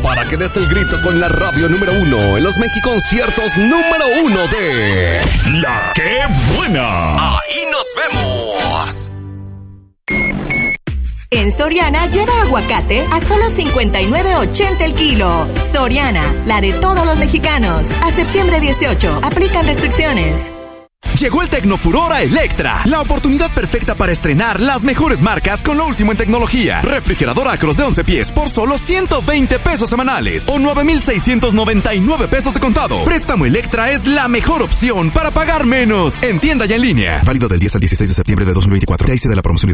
para que des el grito con la radio número 1 en los Mexiconciertos número 1 de La Que Buena. Ahí nos vemos. En Soriana lleva aguacate a solo $59.80 el kilo. Soriana, la de todos los mexicanos. A septiembre 18, aplican restricciones. Llegó el Tecnofuror a Electra, la oportunidad perfecta para estrenar las mejores marcas con lo último en tecnología. Refrigerador Acros de 11 pies por solo 120 pesos semanales o 9,699 pesos de contado. Préstamo Electra es la mejor opción para pagar menos. En tienda y en línea. Válido del 10 al 16 de septiembre de 2024. De ahí se da la promoción.